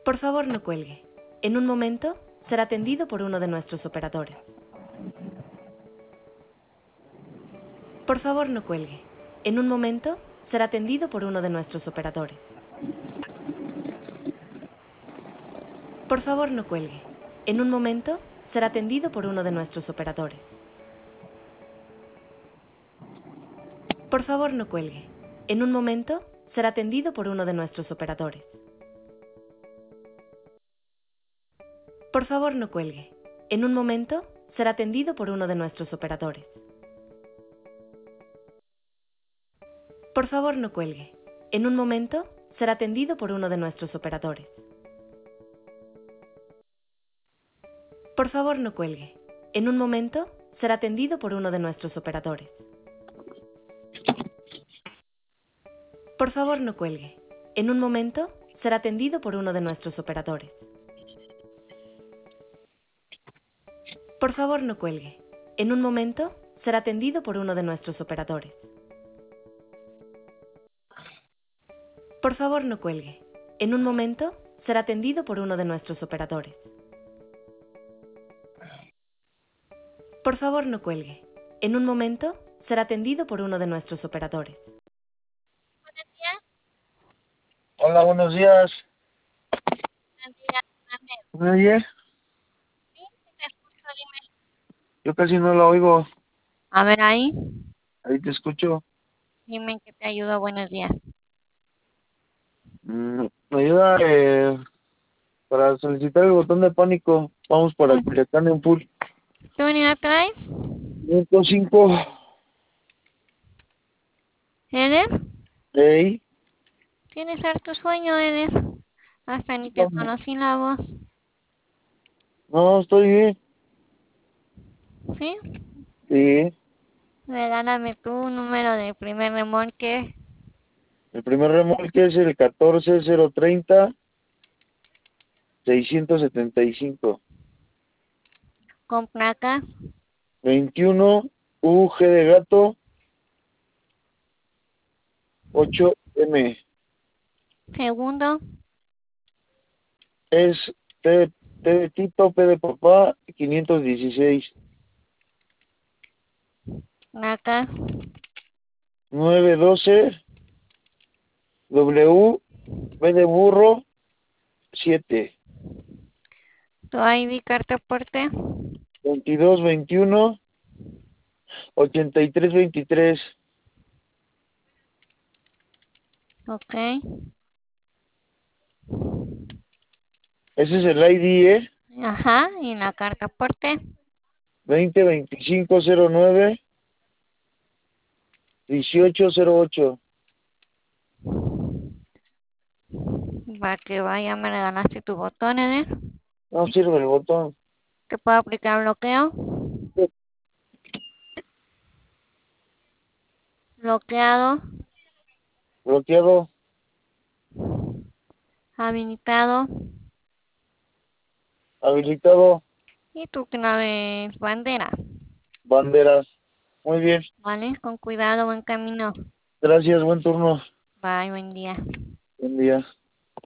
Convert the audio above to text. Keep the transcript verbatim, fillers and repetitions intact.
Por favor, no cuelgue. En un momento, será atendido por uno de nuestros operadores. Por favor, no cuelgue. En un momento, será atendido por uno de nuestros operadores. Por favor, no cuelgue. En un momento, será atendido por uno de nuestros operadores. Por favor, no cuelgue. En un momento, será atendido por uno de nuestros operadores. Por favor, no cuelgue. En un momento, será atendido por uno de nuestros operadores. Por favor, no cuelgue. En un momento, será atendido por uno de nuestros operadores. Por favor, no cuelgue. En un momento, será atendido por uno de nuestros operadores. Por favor, no cuelgue. En un momento, será atendido por uno de nuestros operadores. Por favor, no cuelgue. En un momento, será atendido por uno de nuestros operadores. Por favor, no cuelgue. En un momento, será atendido por uno de nuestros operadores. Por favor, no cuelgue. En un momento, será atendido por uno de nuestros operadores. Buenos días. Hola, buenos días. Buenos días, Manuel. ¿Me oye? Sí, sí te escucho, dime. Yo casi no la oigo. A ver ahí. Ahí te escucho. Dime en qué te ayudo. Buenos días. Mm, ¿Me ayuda eh, para solicitar el botón de pánico? Vamos para Culiacán en full. ¿Qué unidad traes? ciento cinco. ¿Eres? Ey. ¿Tienes harto sueño, eres? Hasta ni te No, conocí la voz. no, estoy bien. ¿Sí? Sí. Regálame tu número de primer remolque. El primer remolque es el catorce cero treinta seiscientos setenta y cinco. Con placa. veintiuno U G de gato ocho M. Segundo. Es T, T de Tito, P de papá, quinientos dieciséis. Placa. nueve doce W, B de burro, siete. Tu I D, carta porte. veintidós veintiuno ochenta y tres veintitrés. Ok. Ese es el I D, ¿eh? Ajá. Y la carta porte. veinte veinticinco cero nueve dieciocho cero ocho. Para que vaya, me regalaste tu botón, ¿eh? No sirve el botón. ¿Te puedo aplicar bloqueo? Bloqueado. Bloqueado. Habilitado. Habilitado. Y tu clave bandera. Banderas. Muy bien. ¿Vale? Con cuidado, buen camino. Gracias, buen turno. Bye, buen día. Buen día.